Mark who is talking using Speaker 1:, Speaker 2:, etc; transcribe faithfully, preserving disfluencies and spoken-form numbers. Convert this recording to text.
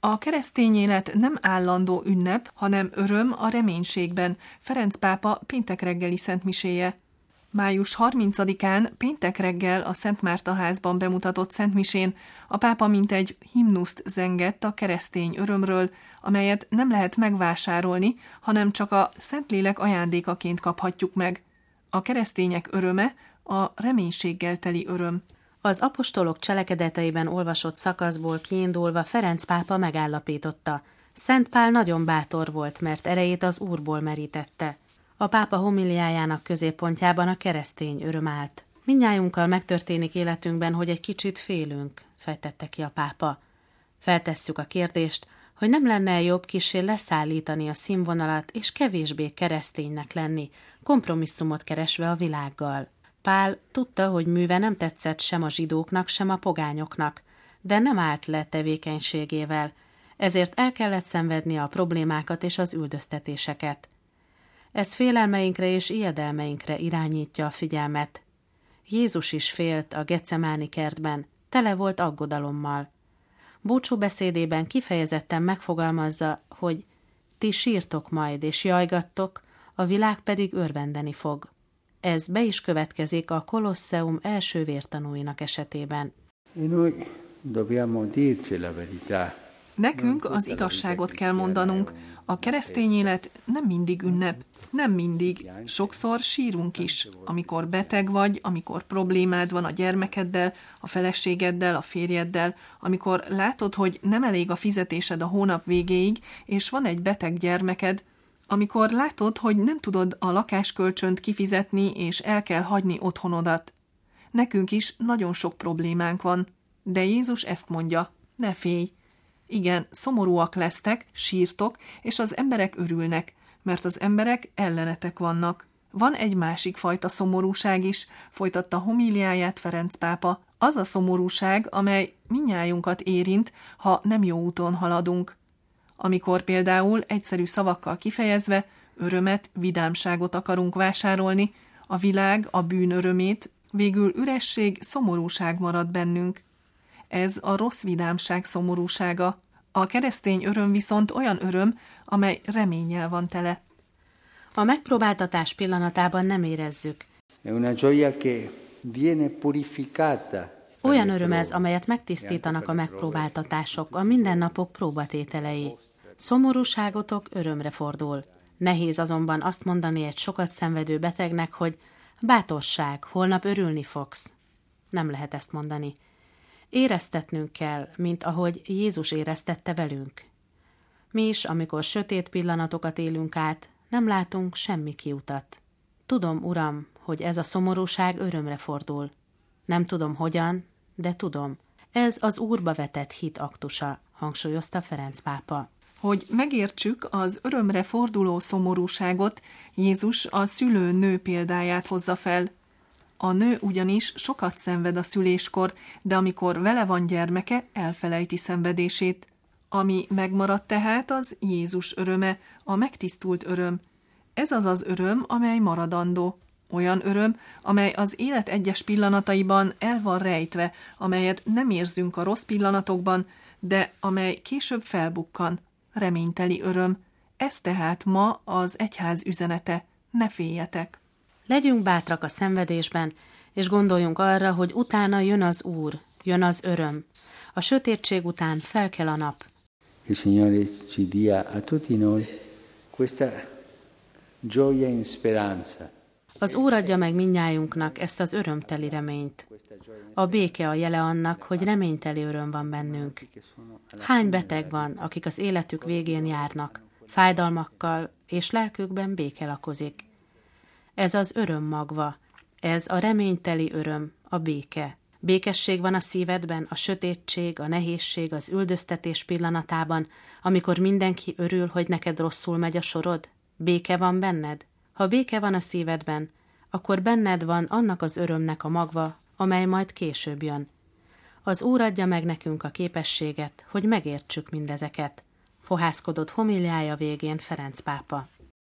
Speaker 1: A keresztény élet nem állandó ünnep, hanem öröm a reménységben. Ferenc pápa péntek reggeli szentmiséje. május harmincadikán péntek reggel a Szent Márta házban bemutatott szentmisén a pápa mintegy himnuszt zengett a keresztény örömről, amelyet nem lehet megvásárolni, hanem csak a Szentlélek ajándékaként kaphatjuk meg. A keresztények öröme a reménységgel teli öröm.
Speaker 2: Az apostolok cselekedeteiben olvasott szakaszból kiindulva Ferenc pápa megállapította: Szent Pál nagyon bátor volt, mert erejét az Úrból merítette. A pápa homiliájának középpontjában a keresztény öröm állt. Mindnyájunkkal megtörténik életünkben, hogy egy kicsit félünk, fejtette ki a pápa. Feltesszük a kérdést, hogy nem lenne jobb kissé leszállítani a színvonalat és kevésbé kereszténynek lenni, kompromisszumot keresve a világgal. Pál tudta, hogy műve nem tetszett sem a zsidóknak, sem a pogányoknak, de nem állt le tevékenységével, ezért el kellett szenvedni a problémákat és az üldöztetéseket. Ez félelmeinkre és ijedelmeinkre irányítja a figyelmet. Jézus is félt a Getsemáni kertben, tele volt aggodalommal. Búcsúbeszédében kifejezetten megfogalmazza, hogy ti sírtok majd és jajgattok, a világ pedig örvendeni fog. Ez be is következik a Kolosseum első vértanúinak esetében.
Speaker 1: Nekünk az igazságot kell mondanunk. A keresztény élet nem mindig ünnep. Nem mindig. Sokszor sírunk is. Amikor beteg vagy, amikor problémád van a gyermekeddel, a feleségeddel, a férjeddel, amikor látod, hogy nem elég a fizetésed a hónap végéig, és van egy beteg gyermeked, amikor látod, hogy nem tudod a lakáskölcsönt kifizetni, és el kell hagyni otthonodat. Nekünk is nagyon sok problémánk van. De Jézus ezt mondja: ne félj. Igen, szomorúak lesztek, sírtok, és az emberek örülnek, mert az emberek ellenetek vannak. Van egy másik fajta szomorúság is, folytatta homíliáját Ferenc pápa, az a szomorúság, amely mindnyájunkat érint, ha nem jó úton haladunk. Amikor például egyszerű szavakkal kifejezve örömet, vidámságot akarunk vásárolni, a világ a bűn örömét, végül üresség, szomorúság marad bennünk. Ez a rossz vidámság szomorúsága. A keresztény öröm viszont olyan öröm, amely reménnyel van tele.
Speaker 2: A megpróbáltatás pillanatában nem érezzük. Olyan öröm ez, amelyet megtisztítanak a megpróbáltatások, a mindennapok próbatételei. Szomorúságotok örömre fordul. Nehéz azonban azt mondani egy sokat szenvedő betegnek, hogy bátorság, holnap örülni fogsz. Nem lehet ezt mondani. Éreztetnünk kell, mint ahogy Jézus éreztette velünk. Mi is, amikor sötét pillanatokat élünk át, nem látunk semmi kiutat. Tudom, Uram, hogy ez a szomorúság örömre fordul. Nem tudom hogyan, de tudom. Ez az Úrba vetett hit aktusa, hangsúlyozta Ferenc pápa.
Speaker 1: Hogy megértsük az örömre forduló szomorúságot, Jézus a szülő nő példáját hozza fel. A nő ugyanis sokat szenved a szüléskor, de amikor vele van gyermeke, elfelejti szenvedését. Ami megmaradt tehát, az Jézus öröme, a megtisztult öröm. Ez az az öröm, amely maradandó. Olyan öröm, amely az élet egyes pillanataiban el van rejtve, amelyet nem érzünk a rossz pillanatokban, de amely később felbukkan. Reményteli öröm. Ez tehát ma az egyház üzenete. Ne féljetek!
Speaker 2: Legyünk bátrak a szenvedésben, és gondoljunk arra, hogy utána jön az Úr, jön az öröm. A sötétség után felkel a nap.
Speaker 3: Il Signore ci dia a tutti noi questa gioia in speranza.
Speaker 2: Az Úr adja meg mindnyájunknak ezt az örömteli reményt. A béke a jele annak, hogy reményteli öröm van bennünk. Hány beteg van, akik az életük végén járnak, fájdalmakkal, és lelkükben béke lakozik. Ez az öröm magva, ez a reményteli öröm, a béke. Békesség van a szívedben, a sötétség, a nehézség, az üldöztetés pillanatában, amikor mindenki örül, hogy neked rosszul megy a sorod? Béke van benned? Ha béke van a szívedben, akkor benned van annak az örömnek a magva, amely majd később jön. Az Úr adja meg nekünk a képességet, hogy megértsük mindezeket. Fohászkodott homiliája végén Ferenc pápa.